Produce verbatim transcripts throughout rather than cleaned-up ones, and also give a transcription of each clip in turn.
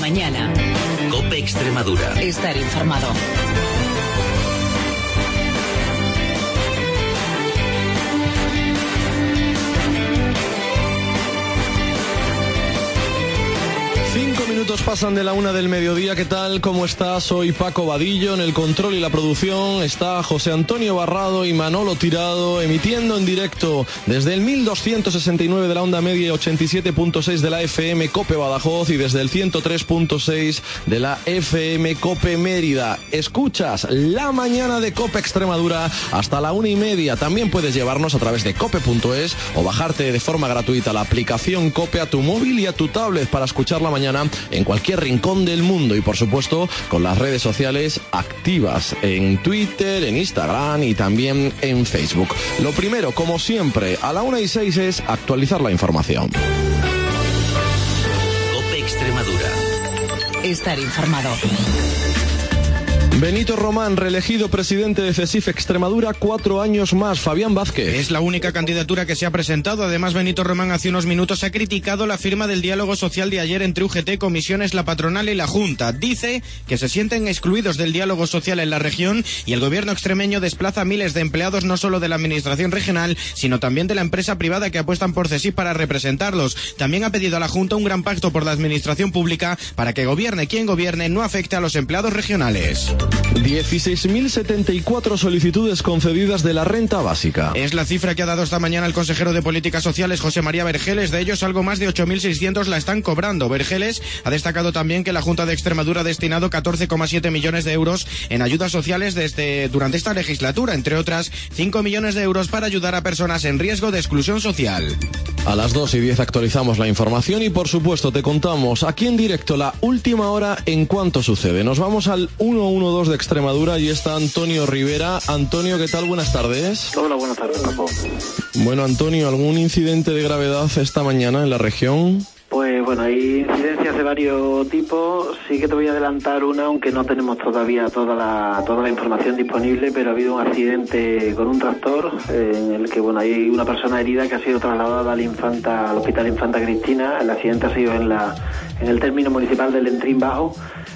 mañana. COPE Extremadura. Estar informado. Cinco minutos pasan de la una del mediodía. ¿Qué tal? ¿Cómo estás? Soy Paco Vadillo. En el control y la producción está José Antonio Barrado y Manolo Tirado, emitiendo en directo desde el mil doscientos sesenta y nueve de la onda media y ochenta y siete punto seis de la F M COPE Badajoz y desde el ciento tres punto seis de la F M COPE Mérida. Escuchas La Mañana de COPE Extremadura hasta la una y media. También puedes llevarnos a través de cope punto es o bajarte de forma gratuita la aplicación COPE a tu móvil y a tu tablet para escuchar la mañana en cualquier rincón del mundo y por supuesto con las redes sociales activas en Twitter, en Instagram y también en Facebook. Lo primero, como siempre, a la una y seis es actualizar la información. COPE Extremadura. Estar informado. Benito Román, reelegido presidente de CESIF Extremadura, cuatro años más. Fabián Vázquez. Es la única candidatura que se ha presentado. Además, Benito Román hace unos minutos ha criticado la firma del diálogo social de ayer entre U G T, comisiones, la patronal y la Junta. Dice que se sienten excluidos del diálogo social en la región y el gobierno extremeño desplaza a miles de empleados no solo de la administración regional, sino también de la empresa privada que apuestan por CESIF para representarlos. También ha pedido a la Junta un gran pacto por la administración pública para que gobierne quien gobierne no afecte a los empleados regionales. dieciséis mil setenta y cuatro solicitudes concedidas de la renta básica. Es la cifra que ha dado esta mañana el consejero de Políticas Sociales, José María Vergeles. De ellos, algo más de ocho mil seiscientos la están cobrando. Vergeles ha destacado también que la Junta de Extremadura ha destinado catorce coma siete millones de euros en ayudas sociales desde durante esta legislatura, entre otras cinco millones de euros para ayudar a personas en riesgo de exclusión social. A las dos y diez actualizamos la información y por supuesto te contamos aquí en directo la última hora en cuanto sucede. Nos vamos al ciento doce de Extremadura y está Antonio Rivera. Antonio, ¿qué tal? Buenas tardes. Hola, buenas tardes, Paco. Bueno, Antonio, ¿algún incidente de gravedad esta mañana en la región? Pues bueno, hay incidencias de varios tipos. Sí que te voy a adelantar una, aunque no tenemos todavía toda la toda la información disponible, pero ha habido un accidente con un tractor eh, en el que bueno hay una persona herida que ha sido trasladada al Infanta, al Hospital Infanta Cristina. El accidente ha sido en la en el término municipal del Entrín Bajo.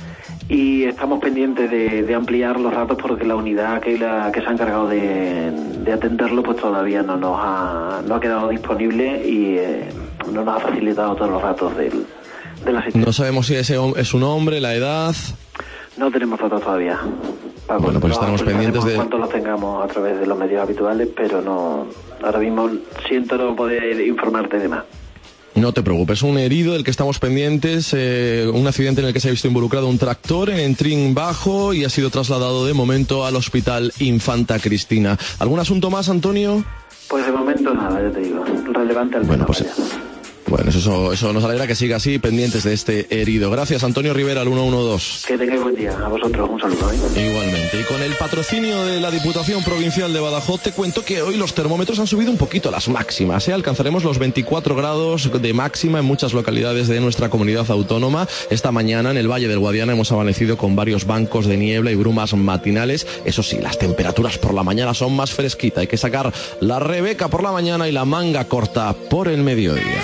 Y estamos pendientes de, de ampliar los datos porque la unidad que, la, que se ha encargado de, de atenderlo pues todavía no nos ha, no ha quedado disponible y eh, no nos ha facilitado todos los datos del, de la situación. No sabemos si ese es un hombre, la edad. No tenemos datos todavía. Paco, bueno, pues estaremos pendientes de... cuanto los tengamos a través de los medios habituales, pero no ahora mismo siento no poder informarte de más. No te preocupes, un herido del que estamos pendientes, eh, un accidente en el que se ha visto involucrado un tractor en Entrín Bajo y ha sido trasladado de momento al Hospital Infanta Cristina. ¿Algún asunto más, Antonio? Pues de momento nada, ya te digo, relevante al bueno, menos. Pues, bueno, eso, eso nos alegra que siga así, pendientes de este herido. Gracias, Antonio Rivera, al ciento doce. Que tengáis buen día, a vosotros, un saludo. ¿eh? Igualmente, y con el patrocinio de la Diputación Provincial de Badajoz, te cuento que hoy los termómetros han subido un poquito las máximas, ¿eh? Alcanzaremos los veinticuatro grados de máxima en muchas localidades de nuestra comunidad autónoma. Esta mañana en el Valle del Guadiana hemos amanecido con varios bancos de niebla y brumas matinales. Eso sí, las temperaturas por la mañana son más fresquitas. Hay que sacar la rebeca por la mañana y la manga corta por el mediodía.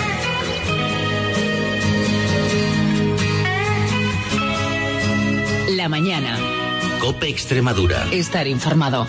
La mañana. COPE Extremadura. Estar informado.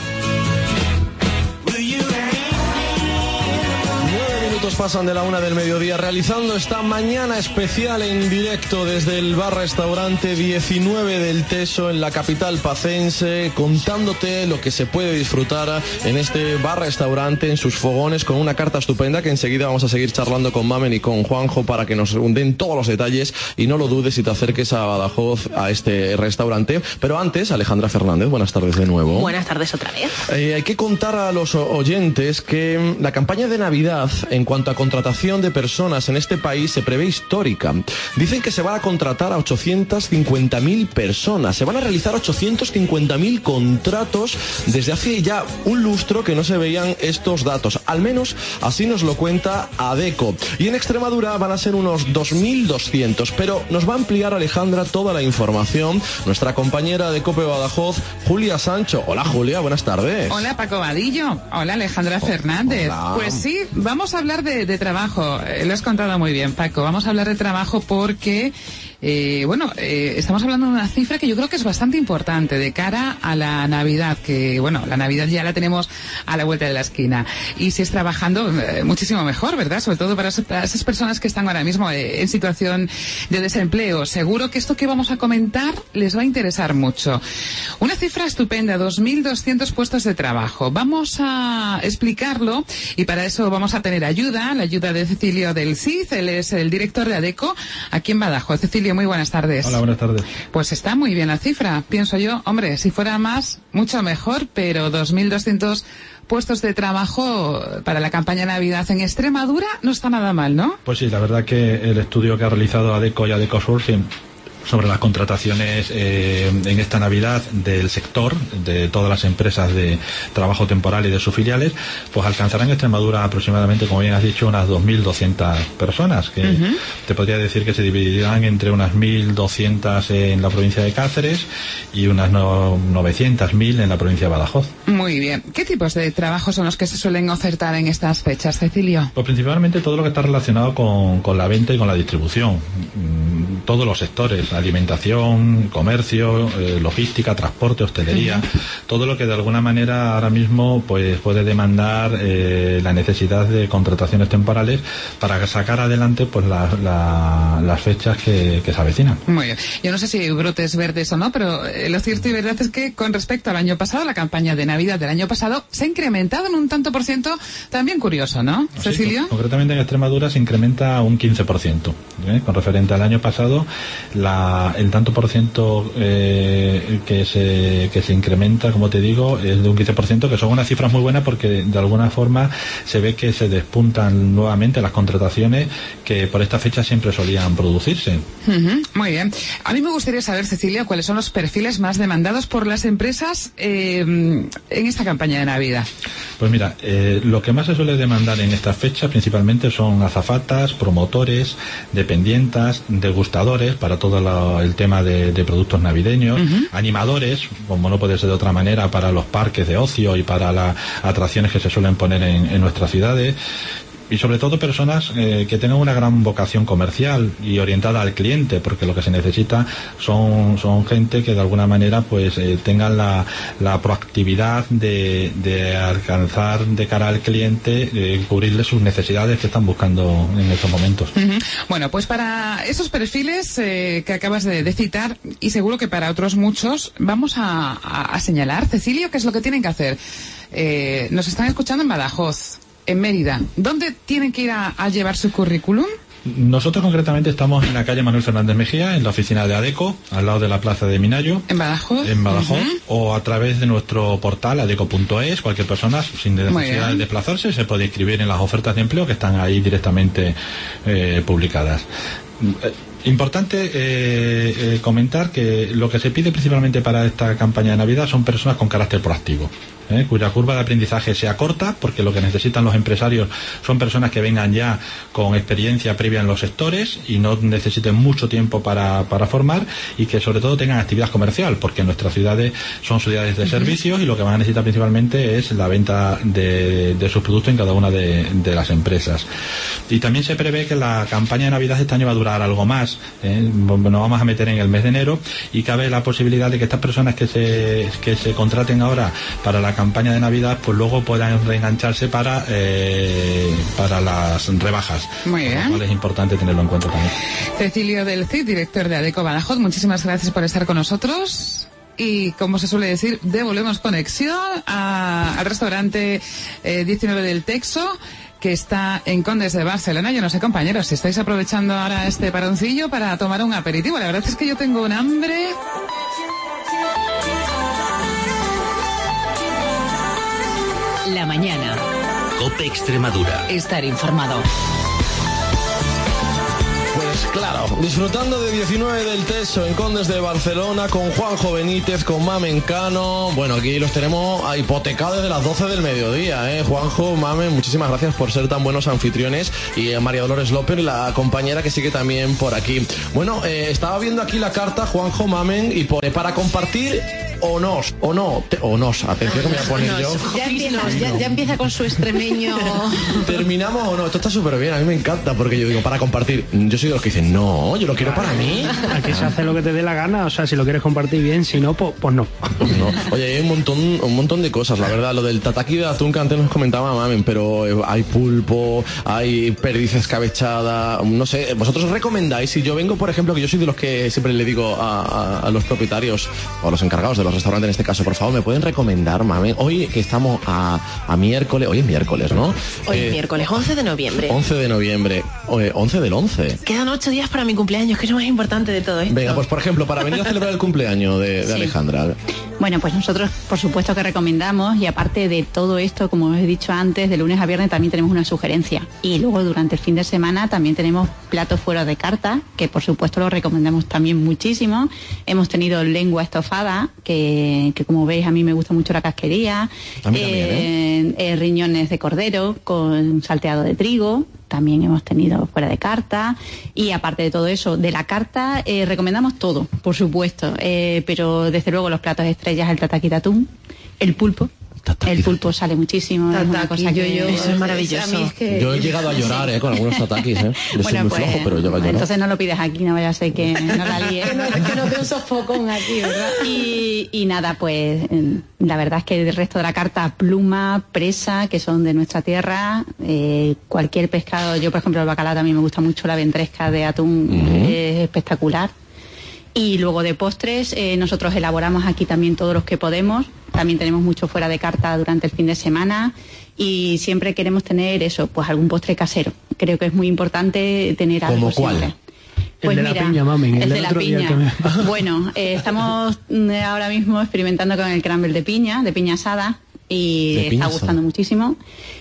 Pasan de la una del mediodía realizando esta mañana especial en directo desde el bar-restaurante diecinueve del Teso en la capital pacense, contándote lo que se puede disfrutar en este bar-restaurante, en sus fogones, con una carta estupenda que enseguida vamos a seguir charlando con Mamen y con Juanjo para que nos den todos los detalles y no lo dudes si te acerques a Badajoz a este restaurante. Pero antes, Alejandra Fernández, buenas tardes de nuevo. Buenas tardes otra vez. Eh, hay que contar a los oyentes que la campaña de Navidad en cuanto a contratación de personas en este país se prevé histórica. Dicen que se van a contratar a ochocientas cincuenta mil personas. Se van a realizar ochocientos cincuenta mil contratos desde hace ya un lustro que no se veían estos datos. Al menos así nos lo cuenta ADECO. Y en Extremadura van a ser unos dos mil doscientos. Pero nos va a ampliar, Alejandra, toda la información nuestra compañera de COPE Badajoz, Julia Sancho. Hola, Julia, buenas tardes. Hola, Paco Vadillo. Hola, Alejandra oh, Fernández. Hola. Pues sí, vamos a hablar de, de trabajo. Eh, lo has contado muy bien, Paco. Vamos a hablar de trabajo porque Eh, bueno, eh, estamos hablando de una cifra que yo creo que es bastante importante de cara a la Navidad, que bueno, la Navidad ya la tenemos a la vuelta de la esquina. Y si es trabajando, eh, muchísimo mejor, ¿verdad? Sobre todo para esas, para esas personas que están ahora mismo eh, en situación de desempleo. Seguro que esto que vamos a comentar les va a interesar mucho. Una cifra estupenda, dos mil doscientos puestos de trabajo. Vamos a explicarlo y para eso vamos a tener ayuda, la ayuda de Cecilio del C I D, él es el director de ADECO aquí en Badajoz. Cecilio, muy buenas tardes. Hola, buenas tardes. Pues está muy bien la cifra, pienso yo. Hombre, si fuera más, mucho mejor, pero dos mil doscientos puestos de trabajo para la campaña de Navidad en Extremadura no está nada mal, ¿no? Pues sí, la verdad que el estudio que ha realizado ADECO y ADECO Sourcing sobre las contrataciones eh, en esta Navidad del sector, de todas las empresas de trabajo temporal y de sus filiales, pues alcanzarán en Extremadura aproximadamente, como bien has dicho, unas dos mil doscientas personas, que uh-huh. te podría decir que se dividirán entre unas mil doscientas en la provincia de Cáceres y unas no, novecientas mil en la provincia de Badajoz. Muy bien. ¿Qué tipos de trabajos son los que se suelen ofertar en estas fechas, Cecilio? Pues principalmente todo lo que está relacionado con, con la venta y con la distribución. Todos los sectores, alimentación, comercio, eh, logística, transporte, hostelería, uh-huh. todo lo que de alguna manera ahora mismo pues puede demandar eh, la necesidad de contrataciones temporales para sacar adelante pues la, la, las fechas que, que se avecinan. Muy bien. Yo no sé si hay brotes verdes o no, pero eh, lo cierto y verdad es que con respecto al año pasado, la campaña de Navidad del año pasado se ha incrementado en un tanto por ciento, también curioso, ¿no, sí, Cecilio? Con, concretamente en Extremadura se incrementa un quince por ciento, ¿eh? Con referente al año pasado, la, el tanto por ciento eh, que se que se incrementa, como te digo, es de un quince por ciento, que son unas cifras muy buenas porque de alguna forma se ve que se despuntan nuevamente las contrataciones que por esta fecha siempre solían producirse. Uh-huh, muy bien. A mí me gustaría saber, Cecilia, cuáles son los perfiles más demandados por las empresas eh, en esta campaña de Navidad. Pues mira, eh, lo que más se suele demandar en estas fechas principalmente son azafatas, promotores, dependientas, degustadores para todo la, el tema de, de productos navideños, uh-huh. animadores, como no puede ser de otra manera, para los parques de ocio y para las atracciones que se suelen poner en, en nuestras ciudades. Y sobre todo personas eh, que tengan una gran vocación comercial y orientada al cliente, porque lo que se necesita son son gente que de alguna manera pues eh, tengan la, la proactividad de, de alcanzar de cara al cliente, eh, cubrirle sus necesidades que están buscando en estos momentos. Uh-huh. Bueno, pues para esos perfiles eh, que acabas de, de citar, y seguro que para otros muchos, vamos a, a, a señalar, Cecilio, qué es lo que tienen que hacer. Eh, nos están escuchando en Badajoz, en Mérida. ¿Dónde tienen que ir a, a llevar su currículum? Nosotros concretamente estamos en la calle Manuel Fernández Mejía, en la oficina de ADECO, al lado de la plaza de Minayo. ¿En Badajoz? En Badajoz, uh-huh. o a través de nuestro portal adeco punto es. Cualquier persona, sin necesidad de desplazarse, se puede inscribir en las ofertas de empleo que están ahí directamente eh, publicadas. Importante eh, eh, comentar que lo que se pide principalmente para esta campaña de Navidad son personas con carácter proactivo, ¿eh? cuya curva de aprendizaje sea corta, porque lo que necesitan los empresarios son personas que vengan ya con experiencia previa en los sectores y no necesiten mucho tiempo para, para formar, y que sobre todo tengan actividad comercial, porque nuestras ciudades son ciudades de servicios y lo que van a necesitar principalmente es la venta de, de sus productos en cada una de, de las empresas. Y también se prevé que la campaña de Navidad este año va a durar algo más. Eh, nos vamos a meter en el mes de enero y cabe la posibilidad de que estas personas que se que se contraten ahora para la campaña de Navidad pues luego puedan reengancharse para eh, para las rebajas. Muy bien. Lo cual es importante tenerlo en cuenta también. Cecilio del C I D, director de ADECO Badajoz, muchísimas gracias por estar con nosotros. Y como se suele decir, devolvemos conexión a, al restaurante eh, diecinueve del Texo, que está en Condes de Barcelona. Yo no sé, compañeros, si estáis aprovechando ahora este paroncillo para tomar un aperitivo. La verdad es que yo tengo un hambre. La mañana. COPE Extremadura. Estar informado. Pues claro, disfrutando de diecinueve del Teso en Condes de Barcelona con Juanjo Benítez, con Mamen Cano. Bueno, aquí los tenemos hipotecados desde las doce del mediodía, ¿eh? Juanjo, Mamen, muchísimas gracias por ser tan buenos anfitriones. Y a María Dolores López, la compañera que sigue también por aquí. Bueno, eh, estaba viendo aquí la carta, Juanjo, Mamen, y pone para compartir o nos, o no, te, o nos, atención que me voy a poner yo. Ya empieza, ya, ya empieza con su extremeño. ¿Terminamos o no? Esto está súper bien, a mí me encanta, porque yo digo, para compartir, yo soy de los que dicen, no, yo lo quiero para mí. Aquí se hace lo que te dé la gana, o sea, si lo quieres compartir bien, si no, pues, pues no. Pues no. Oye, hay un montón, un montón de cosas, la verdad, lo del tataki de atún que antes nos comentaba Mamen, pero hay pulpo, hay perdiz escabechada, no sé, vosotros recomendáis, si yo vengo, por ejemplo, que yo soy de los que siempre le digo a, a, a los propietarios, o a los encargados de los restaurantes en este caso, por favor, ¿me pueden recomendar, Mamen? Hoy que estamos a, a miércoles, hoy es miércoles, ¿no? Hoy eh, es miércoles, once de noviembre. once de noviembre, Oye, once del once. Quedan ocho días para mi cumpleaños, que es lo más importante de todo esto. Venga, pues por ejemplo, para venir a celebrar el cumpleaños de, de sí. Alejandra. Bueno, pues nosotros por supuesto que recomendamos, y aparte de todo esto, como os he dicho antes, de lunes a viernes también tenemos una sugerencia. Y luego durante el fin de semana también tenemos platos fuera de carta, que por supuesto lo recomendamos también muchísimo. Hemos tenido lengua estofada, que, que como veis a mí me gusta mucho la casquería. A mí también, ¿eh? Eh, riñones de cordero con salteado de trigo. También hemos tenido fuera de carta. Y aparte de todo eso, de la carta eh, recomendamos todo, por supuesto. Eh, pero desde luego los platos estrellas, el tataki de atún, el pulpo. Tataki. El pulpo sale muchísimo. Tataki, es una cosa que yo, yo, eso es maravilloso. Es que... Yo he llegado a llorar eh, con algunos tatakis. Eh. Yo bueno, soy muy pues, flojo, pero llego a llorar. Entonces no lo pides aquí, no vaya a ser que no la líes. que, no, que no te un sofocón aquí, ¿verdad? Y, y nada, pues la verdad es que el resto de la carta, pluma, presa, que son de nuestra tierra, eh, cualquier pescado. Yo, por ejemplo, el bacalao también me gusta mucho, la ventresca de atún uh-huh. es espectacular. Y luego de postres, eh, nosotros elaboramos aquí también todos los que podemos. También tenemos mucho fuera de carta durante el fin de semana y siempre queremos tener eso, pues algún postre casero. Creo que es muy importante tener algo ¿Cómo cuál? siempre. Pues el de mira, la piña, mami. El, el de la piña. Me... Bueno, eh, estamos ahora mismo experimentando con el crumble de piña, de piña asada, y de está piña gustando asada. muchísimo.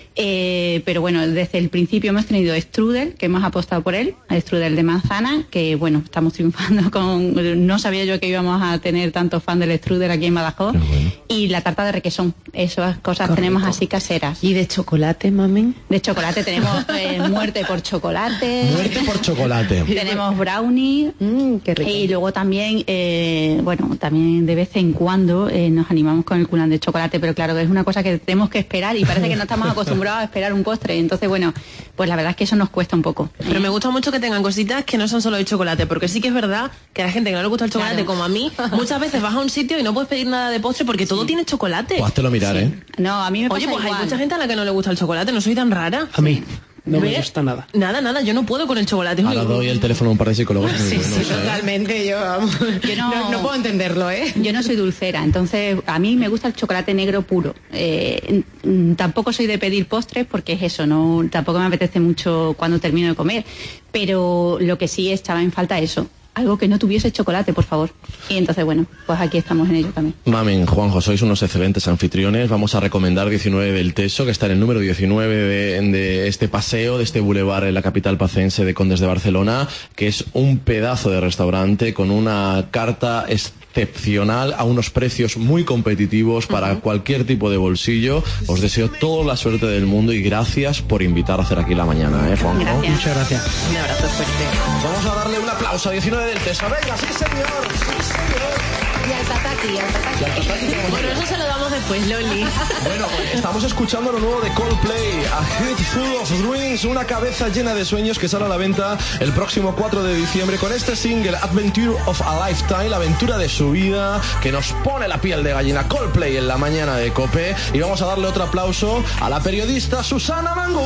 Eh, pero bueno, desde el principio hemos tenido strudel, que hemos apostado por él, el strudel de manzana, que bueno, estamos triunfando con... No sabía yo que íbamos a tener tantos fans del strudel aquí en Badajoz. Bueno. Y la tarta de requesón, esas cosas Correcto. Tenemos así caseras. ¿Y de chocolate, mamen? De chocolate tenemos eh, muerte por chocolate. Muerte por chocolate. Tenemos brownie. Mm, qué rico. Y luego también, eh, bueno, también de vez en cuando eh, nos animamos con el culán de chocolate, pero claro que es una cosa que tenemos que esperar y parece que no estamos acostumbrados a esperar un postre. Entonces, bueno, pues la verdad es que eso nos cuesta un poco. Pero me gusta mucho que tengan cositas que no son solo de chocolate, porque sí que es verdad que a la gente que no le gusta el chocolate, Claro. como a mí, muchas veces vas a un sitio y no puedes pedir nada de postre porque todo tiene chocolate. Pues háztelo mirar, Sí. ¿eh? No, a mí me pasa Oye, pues igual. hay mucha gente a la que no le gusta el chocolate, no soy tan rara. A mí no me ¿Ves? gusta nada. Nada, nada, yo no puedo con el chocolate. Ahora doy el teléfono a un par de psicólogos muy Sí, buenos, sí, ¿eh? totalmente, yo, vamos, Yo no- no, no puedo entenderlo, ¿eh? Yo no soy dulcera, entonces a mí me gusta el chocolate negro puro. Eh, mm, tampoco soy de pedir postres porque es eso, no, tampoco me apetece mucho cuando termino de comer. Pero lo que sí echaba en falta eso, algo que no tuviese chocolate, por favor. Y entonces, bueno, pues aquí estamos en ello también. Mamen, Juanjo, sois unos excelentes anfitriones. Vamos a recomendar diecinueve del Teso, que está en el número diecinueve de, de este paseo, de este bulevar en la capital pacense de Condes de Barcelona, que es un pedazo de restaurante con una carta excepcional a unos precios muy competitivos para uh-huh. cualquier tipo de bolsillo. Os deseo toda la suerte del mundo y gracias por invitar a hacer aquí la mañana, ¿eh, Juanjo? Gracias. Muchas gracias. Un abrazo fuerte. Vamos a darle un aplauso a diecinueve del Teso. Venga, sí señor, sí señor. Y al tataki, al tataki. Y al tataki tenemos Bueno, eso se lo damos después, Loli. Bueno, pues estamos escuchando lo nuevo de Coldplay, A Head Full of Dreams, una cabeza llena de sueños que sale a la venta el próximo cuatro de diciembre con este single Adventure of a Lifetime, la aventura de su vida, que nos pone la piel de gallina. Coldplay en la mañana de COPE. Y vamos a darle otro aplauso a la periodista Susana Mangú.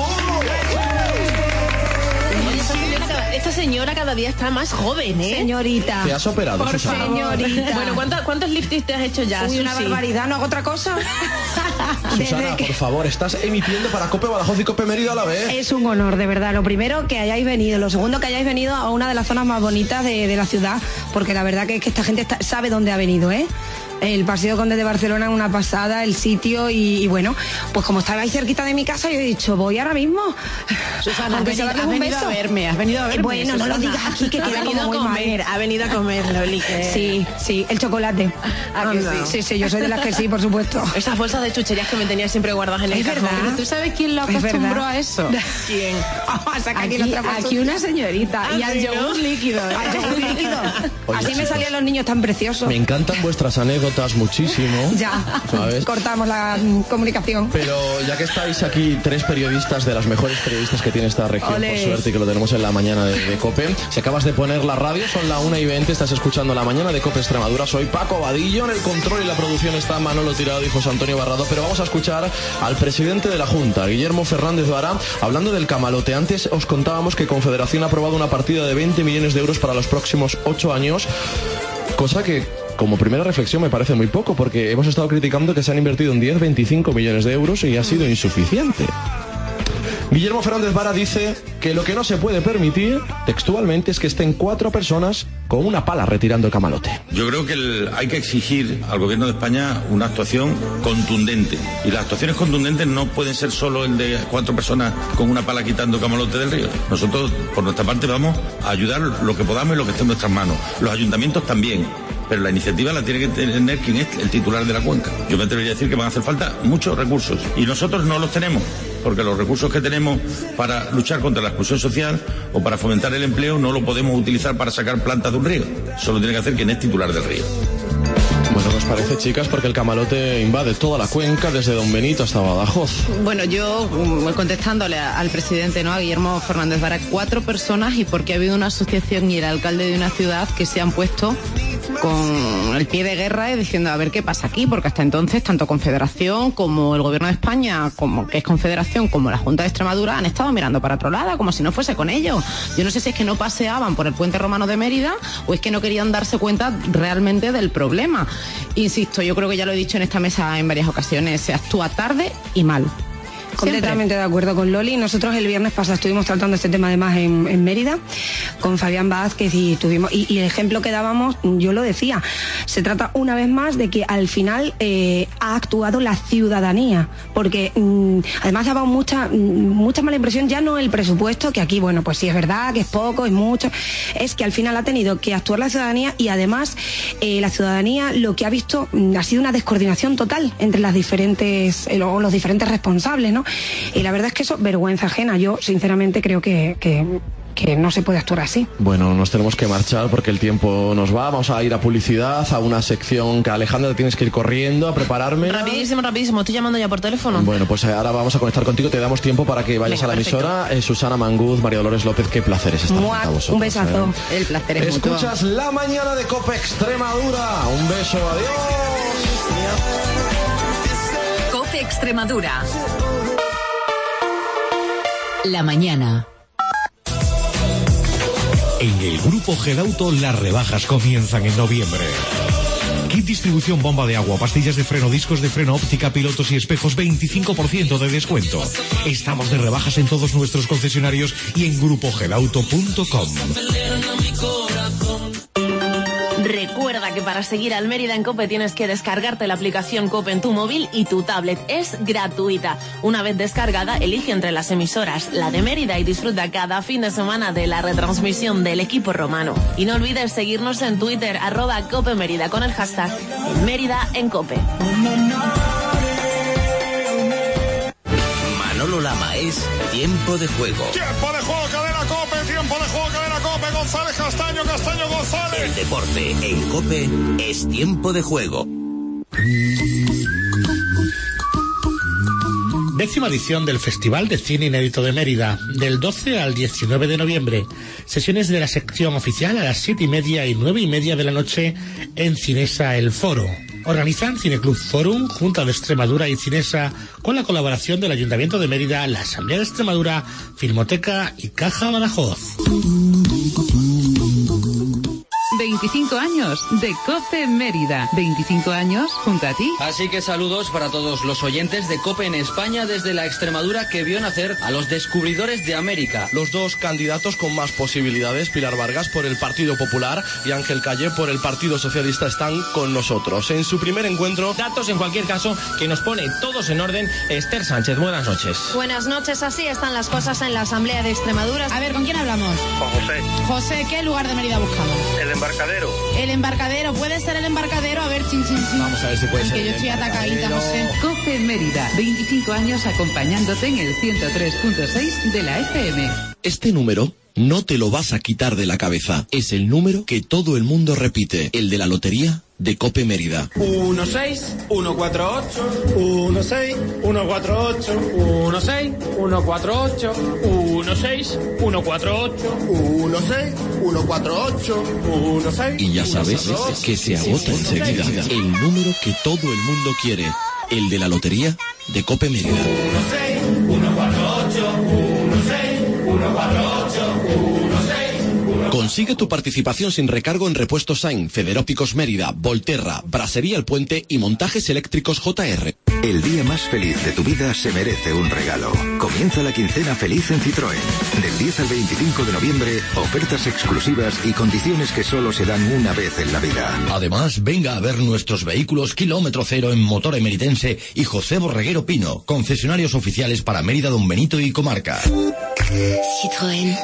Esta señora cada día está más joven, ¿eh? Señorita. ¿Te has operado, Por Susana? señorita. Bueno, ¿cuántos, ¿cuántos liftings te has hecho ya, Uy, una Susi? barbaridad, ¿no hago otra cosa? Susana, que- por favor, estás emitiendo para COPE Badajoz y COPE Mérida a la vez. Es un honor, de verdad. Lo primero, que hayáis venido. Lo segundo, que hayáis venido a una de las zonas más bonitas de, de la ciudad, porque la verdad que es que esta gente está- sabe dónde ha venido, ¿eh? El Paseo Conde de Barcelona es una pasada, el sitio y, y bueno, pues como estaba ahí cerquita de mi casa, yo he dicho, voy ahora mismo. Susana, has Aunque venido, sea darles has un venido beso. a verme, has venido a verme. Eh, bueno, no lo Susana. digas aquí, que Ha queda venido como a muy mal. comer, ha venido a comer, Loli. Que... Sí, sí, el chocolate. ¿A que sí? Sí, sí, yo soy de las que sí, por supuesto. Esas bolsas de chuchería lencerías que me tenía siempre guardadas en el Es cajón. verdad. ¿Pero tú sabes quién lo Es acostumbró verdad. a eso? ¿Quién? Vamos a sacar aquí, Aquí, los trapos aquí una señorita. Ah, y al ¿sí, no? yogur líquido. ¿eh? Al yogur líquido. Oye, Así me chicos, salían los niños tan preciosos. Me encantan vuestras anécdotas muchísimo. Ya, ¿sabes? cortamos la mm, comunicación. Pero ya que estáis aquí, tres periodistas de las mejores periodistas que tiene esta región, Ole. por suerte, y que lo tenemos en la mañana de, de COPE. Si acabas de poner la radio, son la una y veinte, estás escuchando la mañana de COPE Extremadura. Soy Paco Vadillo, en el control y la producción está Manolo Tirado y José Antonio Barrado. Pero vamos a escuchar al presidente de la Junta, Guillermo Fernández Vara, hablando del camalote. Antes os contábamos que Confederación ha aprobado una partida de veinte millones de euros para los próximos ocho años, cosa que, como primera reflexión, me parece muy poco, porque hemos estado criticando que se han invertido en diez, veinticinco millones de euros y ha sido insuficiente. Guillermo Fernández Vara dice que lo que no se puede permitir, textualmente, es que estén cuatro personas con una pala retirando el camalote. Yo creo que el, hay que exigir al gobierno de España una actuación contundente. Y las actuaciones contundentes no pueden ser solo el de cuatro personas con una pala quitando camalote del río. Nosotros, por nuestra parte, vamos a ayudar lo que podamos y lo que esté en nuestras manos. Los ayuntamientos también. Pero la iniciativa la tiene que tener quien es el titular de la cuenca. Yo me atrevería a decir que van a hacer falta muchos recursos. Y nosotros no los tenemos, porque los recursos que tenemos para luchar contra la exclusión social o para fomentar el empleo no lo podemos utilizar para sacar plantas de un río. Solo tiene que hacer quien es titular del río. Bueno, ¿nos parece, chicas? Porque el camalote invade toda la cuenca, desde Don Benito hasta Badajoz. Bueno, yo mm, contestándole al presidente, ¿no?, a Guillermo Fernández Vara, cuatro personas y porque ha habido una asociación y el alcalde de una ciudad que se han puesto con el pie de guerra y diciendo a ver qué pasa aquí, porque hasta entonces tanto Confederación como el Gobierno de España, como que es Confederación, como la Junta de Extremadura han estado mirando para otro lado, como si no fuese con ellos. Yo no sé si es que no paseaban por el puente romano de Mérida o es que no querían darse cuenta realmente del problema. Insisto, yo creo que ya lo he dicho en esta mesa en varias ocasiones, se actúa tarde y mal. Completamente de acuerdo con Loli. Nosotros el viernes pasado estuvimos tratando este tema además en, en Mérida con Fabián Vázquez y tuvimos y, y el ejemplo que dábamos, yo lo decía, se trata una vez más de que al final eh, ha actuado la ciudadanía, porque mmm, además daba mucha mucha mala impresión, ya no el presupuesto, que aquí bueno pues sí es verdad que es poco, es mucho, es que al final ha tenido que actuar la ciudadanía y además eh, la ciudadanía lo que ha visto mmm, ha sido una descoordinación total entre las diferentes eh, los, los diferentes responsables, ¿no? Y la verdad es que eso, vergüenza ajena. Yo, sinceramente, creo que, que, que no se puede actuar así. Bueno, nos tenemos que marchar porque el tiempo nos va. Vamos a ir a publicidad, a una sección que, Alejandra, te tienes que ir corriendo a prepararme. Rapidísimo, rapidísimo. Estoy llamando ya por teléfono. Bueno, pues ahora vamos a conectar contigo. Te damos tiempo para que vayas Venga, a la perfecto. emisora. Eh, Susana Manguz, María Dolores López, qué placer es estar Mua, junto a vosotros. un besazo. ¿eh? El placer es mutuo. Escuchas La Mañana de COPE Extremadura. Un beso, adiós. COPE Extremadura. La mañana. En el Grupo Gedauto las rebajas comienzan en noviembre. Kit distribución bomba de agua, pastillas de freno, discos de freno, óptica, pilotos y espejos, veinticinco por ciento de descuento. Estamos de rebajas en todos nuestros concesionarios y en grupo gedauto punto com. Recuerda que para seguir al Mérida en COPE tienes que descargarte la aplicación COPE en tu móvil y tu tablet. Es gratuita. Una vez descargada, elige entre las emisoras la de Mérida y disfruta cada fin de semana de la retransmisión del equipo romano. Y no olvides seguirnos en Twitter, arroba COPE Mérida, con el hashtag Mérida en COPE. Manolo Lama es Tiempo de Juego. Tiempo de juego, cadena COPE, tiempo de juego, cadena COPE, González, Castaño, Castaño, González. El deporte en COPE es Tiempo de Juego. Décima edición del Festival de Cine Inédito de Mérida, del doce al diecinueve de noviembre. Sesiones de la sección oficial a las siete y media y nueve y media de la noche en Cinesa El Foro. Organizan Cineclub Forum, Junta de Extremadura y Cinesa, con la colaboración del Ayuntamiento de Mérida, la Asamblea de Extremadura, Filmoteca y Caja Badajoz. veinticinco años de COPE Mérida. veinticinco años junto a ti. Así que saludos para todos los oyentes de COPE en España desde la Extremadura que vio nacer a los descubridores de América. Los dos candidatos con más posibilidades, Pilar Vargas por el Partido Popular y Ángel Calle por el Partido Socialista, están con nosotros. En su primer encuentro... Datos, en cualquier caso, que nos pone todos en orden. Esther Sánchez, buenas noches. Buenas noches, así están las cosas en la Asamblea de Extremadura. A ver, ¿con quién hablamos? Con José. José, ¿qué lugar de Mérida buscamos? El Embarcadero. embarcadero. El embarcadero, puede ser el embarcadero. A ver, chin, chin, chin. Vamos a ver si puede ser. Que yo estoy atacadita, no sé. COPE Mérida, veinticinco años acompañándote en el ciento tres punto seis de la F M. Este número no te lo vas a quitar de la cabeza. Es el número que todo el mundo repite, el de la lotería de COPE Mérida. uno seis uno cuatro ocho uno seis uno cuatro ocho uno seis uno cuatro ocho uno seis uno cuatro ocho uno seis uno cuatro ocho uno seis. Y ya sabes que se agota enseguida. El número que todo el mundo quiere, el de la lotería de COPE Mérida. uno seis uno cuatro ocho uno seis uno cuatro ocho uno seis. Consigue tu participación sin recargo en Repuestos Sain, Federópicos Mérida, Volterra, Brasería El Puente y Montajes Eléctricos J R. El día más feliz de tu vida se merece un regalo. Comienza la quincena feliz en Citroën. Del diez al veinticinco de noviembre, ofertas exclusivas y condiciones que solo se dan una vez en la vida. Además, venga a ver nuestros vehículos kilómetro cero en motor emeritense y José Borreguero Pino, concesionarios oficiales para Mérida, Don Benito y comarca. Citroën.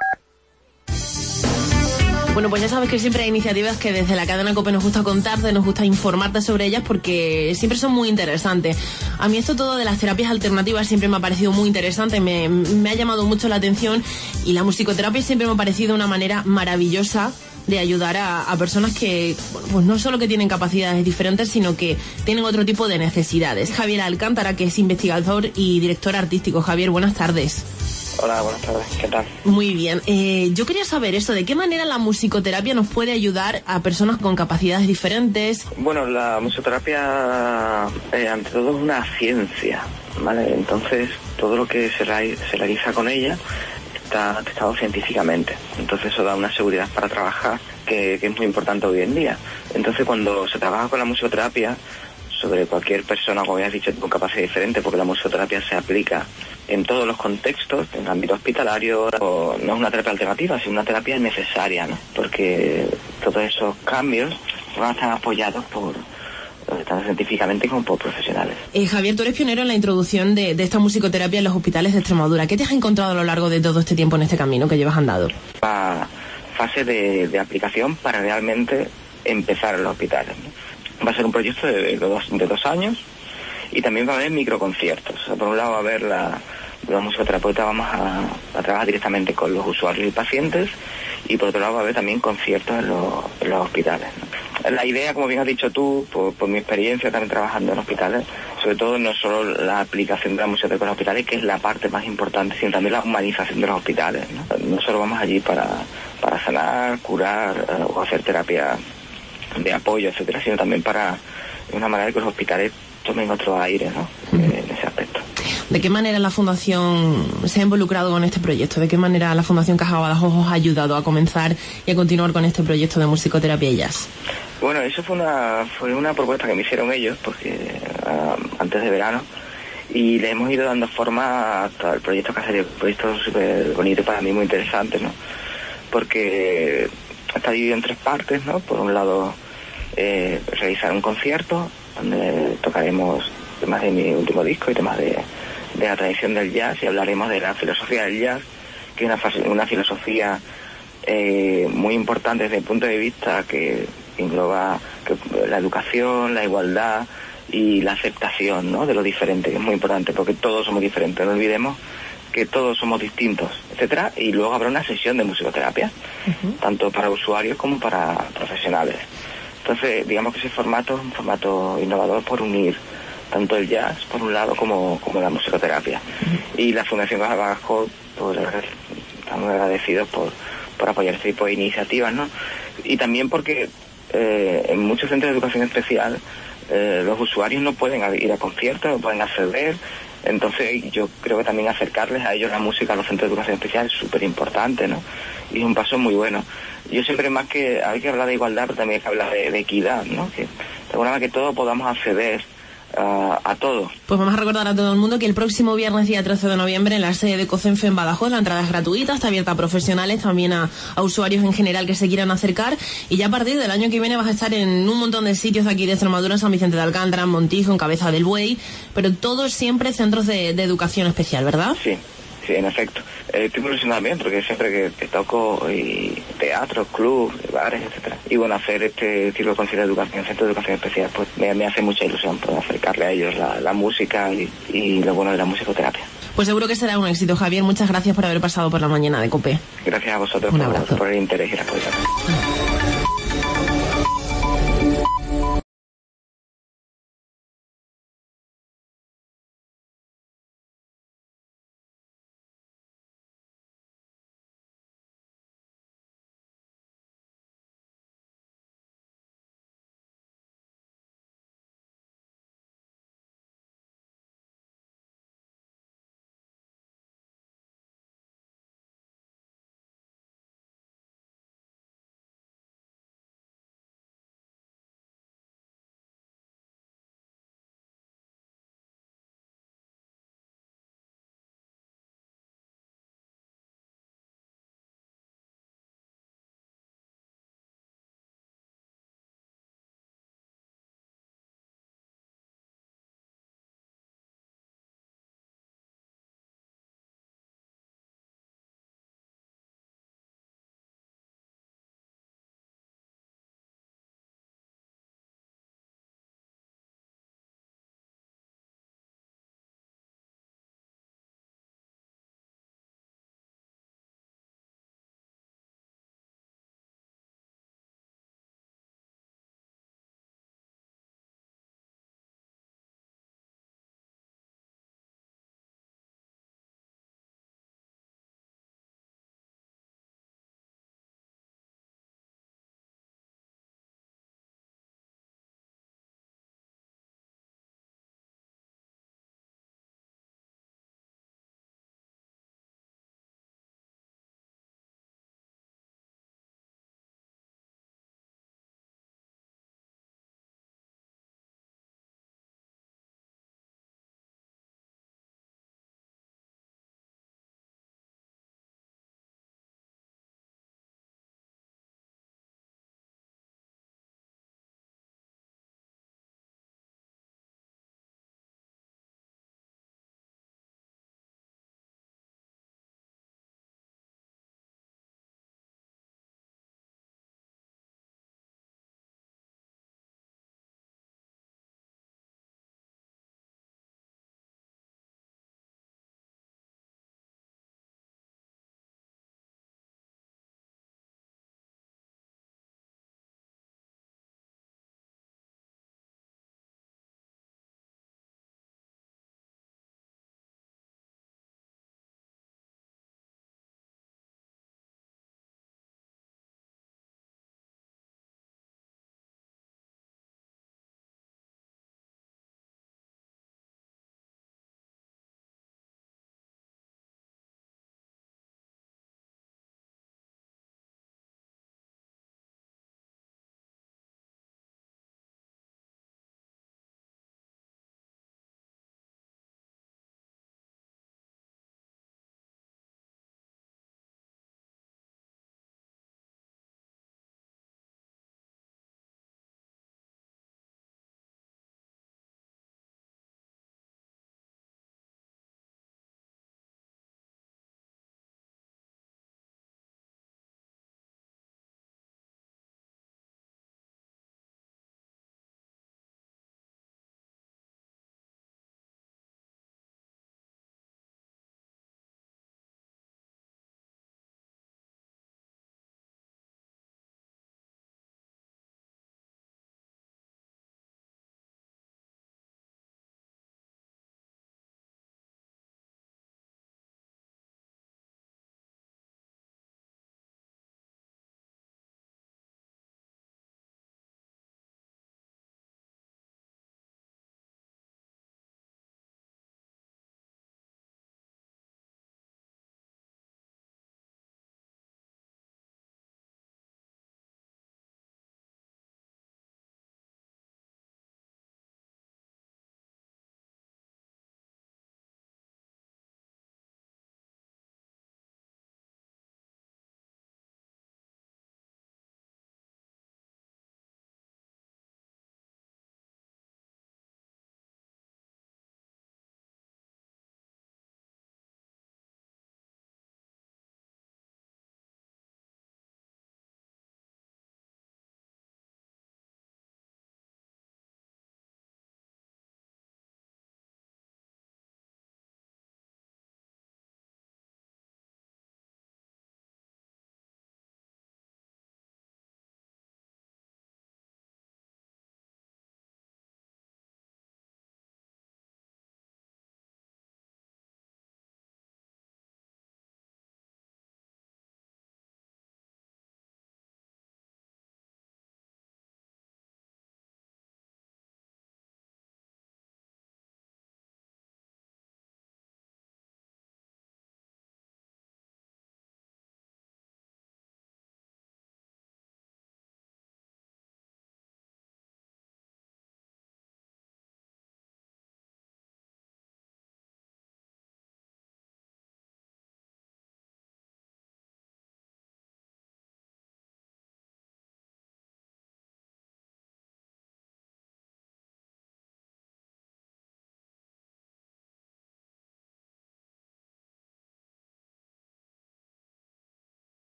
Bueno, pues ya sabes que siempre hay iniciativas que desde la cadena COPE nos gusta contarte, nos gusta informarte sobre ellas porque siempre son muy interesantes. A mí esto todo de las terapias alternativas siempre me ha parecido muy interesante, me, me ha llamado mucho la atención y la musicoterapia siempre me ha parecido una manera maravillosa de ayudar a, a personas que, bueno, pues no solo que tienen capacidades diferentes, sino que tienen otro tipo de necesidades. Javier Alcántara, que es investigador y director artístico. Javier, buenas tardes. Hola, buenas tardes, ¿qué tal? Muy bien, eh, yo quería saber eso, ¿de qué manera la musicoterapia nos puede ayudar a personas con capacidades diferentes? Bueno, la musicoterapia, eh, ante todo, es una ciencia, ¿vale? Entonces, todo lo que se, re- se realiza con ella está testado científicamente, entonces eso da una seguridad para trabajar que, que es muy importante hoy en día. Entonces, cuando se trabaja con la musicoterapia sobre cualquier persona, como ya has dicho, con capacidad diferente, porque la musicoterapia se aplica en todos los contextos, en el ámbito hospitalario, o no es una terapia alternativa, sino una terapia necesaria, ¿no? Porque todos esos cambios van a estar apoyados por tanto científicamente como por profesionales. Eh, Javier, tú eres pionero en la introducción de, de esta musicoterapia en los hospitales de Extremadura. ¿Qué te has encontrado a lo largo de todo este tiempo en este camino que llevas andado? La fase de, de aplicación para realmente empezar en los hospitales, ¿no? Va a ser un proyecto de, de, dos, de dos años y también va a haber microconciertos. O sea, por un lado va a haber la, los musicoterapeutas vamos a, a trabajar directamente con los usuarios y pacientes y por otro lado va a haber también conciertos en los, en los hospitales, ¿no? La idea, como bien has dicho tú, por, por mi experiencia también trabajando en hospitales, sobre todo no solo la aplicación de la musicoterapia en los hospitales, que es la parte más importante, sino también la humanización de los hospitales, ¿no? No solo vamos allí para, para sanar, curar eh, o hacer terapia de apoyo, etcétera, sino también para una manera de que los hospitales tomen otro aire, ¿no? Uh-huh. eh, en ese aspecto. ¿De qué manera la Fundación se ha involucrado con este proyecto? ¿De qué manera la Fundación Caja Badajoz os ha ayudado a comenzar y a continuar con este proyecto de musicoterapia y jazz? Bueno, eso fue una fue una propuesta que me hicieron ellos, porque uh, antes de verano, y le hemos ido dando forma hasta el proyecto que ha salido, un proyecto súper bonito para mí, muy interesante, ¿no? Porque está dividido en tres partes, ¿no? Por un lado, eh, realizar un concierto donde tocaremos temas de mi último disco y temas de, de la tradición del jazz y hablaremos de la filosofía del jazz, que es una, una filosofía eh, muy importante desde el punto de vista que engloba que, la educación, la igualdad y la aceptación, ¿no? De lo diferente, que es muy importante porque todos somos diferentes, no olvidemos que todos somos distintos, etcétera, y luego habrá una sesión de musicoterapia, uh-huh. tanto para usuarios como para profesionales. Entonces, digamos que ese formato es un formato innovador por unir tanto el jazz, por un lado, como, como la musicoterapia. Uh-huh. Y la Fundación Caja Badajoz, pues, estamos muy agradecidos por, por apoyar este tipo de iniciativas, ¿no? Y también porque eh, en muchos centros de educación especial eh, los usuarios no pueden ir a conciertos, no pueden acceder. Entonces yo creo que también acercarles a ellos la música a los centros de educación especial es súper importante, ¿no? Y es un paso muy bueno. Yo siempre más que hay que hablar de igualdad, pero también hay que hablar de, de equidad, ¿no? Que de alguna manera que todos podamos acceder uh, a todo. Pues vamos a recordar a todo el mundo que el próximo viernes, día trece de noviembre, en la sede de COCENFE en Badajoz, la entrada es gratuita, está abierta a profesionales, también a, a usuarios en general que se quieran acercar, y ya a partir del año que viene vas a estar en un montón de sitios de aquí de Extremadura, en San Vicente de Alcántara, en Montijo, en Cabeza del Buey, pero todos siempre centros de, de educación especial, ¿verdad? Sí. Sí, en efecto. Eh, estoy muy ilusionado también porque siempre que, que toco y teatro, club, bares, etcétera. Y bueno, hacer este tipo de conciertos de educación, centro de educación especial, pues me, me hace mucha ilusión poder acercarle a ellos la, la música y, y lo bueno de la musicoterapia. Pues seguro que será un éxito, Javier. Muchas gracias por haber pasado por la mañana de COPE. Gracias a vosotros por, por el interés y la apoyo.